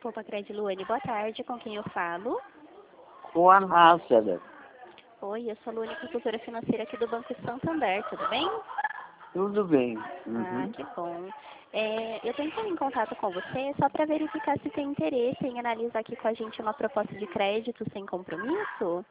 Poupa Cred Luane, boa tarde. Com quem eu falo? Com a Lázara. Oi, eu sou a Luane, consultora financeira aqui do Banco Santander, tudo bem? Tudo bem. Ah, que bom. Eu estou entrando em contato com você só para verificar se tem interesse em analisar aqui com a gente uma proposta de crédito sem compromisso.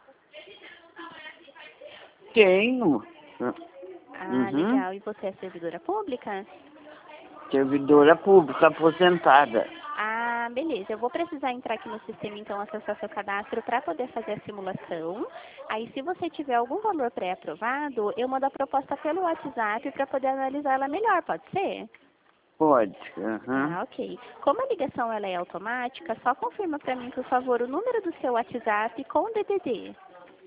Tenho. Ah, legal. E você é servidora pública? Servidora pública aposentada. Ah, beleza. Eu vou precisar entrar aqui no sistema, então, acessar seu cadastro para poder fazer a simulação. Aí, se você tiver algum valor pré-aprovado, eu mando a proposta pelo WhatsApp para poder analisar ela melhor, pode ser? Pode. Ah, ok. Como a ligação ela é automática, só confirma para mim, por favor, o número do seu WhatsApp com DDD.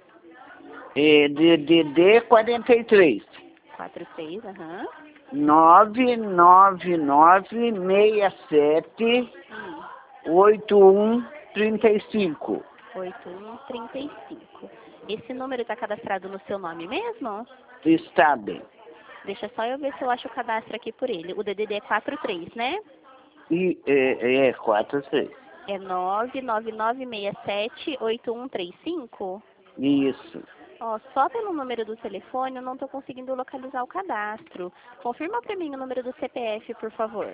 DDD 43. 46, aham. 99967 8135. 8135. Esse número está cadastrado no seu nome mesmo? Está bem. Deixa só eu ver se eu acho o cadastro aqui por ele. O DDD é 43, né? E 43. É 999678135? Isso. Ó, só pelo número do telefone eu não estou conseguindo localizar o cadastro. Confirma para mim o número do CPF, por favor.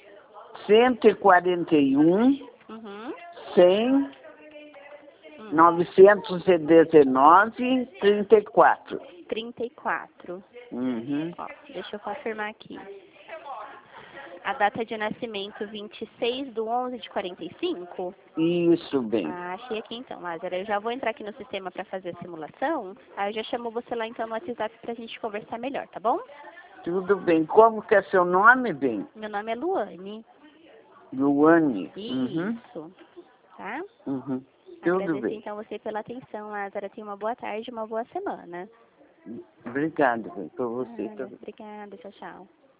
141 Uhum. 100 919 34. 34. Uhum. Ó, deixa eu confirmar aqui. A data de nascimento 26/11/45? Isso bem. Ah, achei aqui então, Lázaro. Eu já vou entrar aqui no sistema para fazer a simulação. Aí eu já chamo você lá então no WhatsApp pra gente conversar melhor, tá bom? Tudo bem. Como que é seu nome, bem? Meu nome é Luane. Luane. Isso. Tá? Uhum. Tudo Agradeço bem. então você pela atenção, Lázaro. Tenha uma boa tarde, uma boa semana. Obrigado, bem, por você também. Obrigada, tchau, tchau.